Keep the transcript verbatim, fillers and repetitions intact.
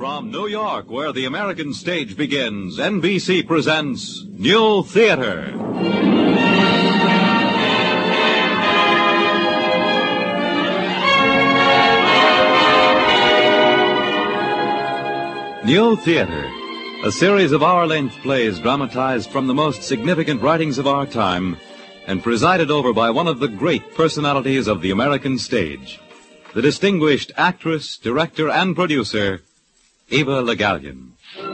From New York, where the American stage begins, N B C presents New Theater. New Theater, a series of hour-length plays dramatized from the most significant writings of our time and presided over by one of the great personalities of the American stage, the distinguished actress, director, and producer, Eva Le Gallienne.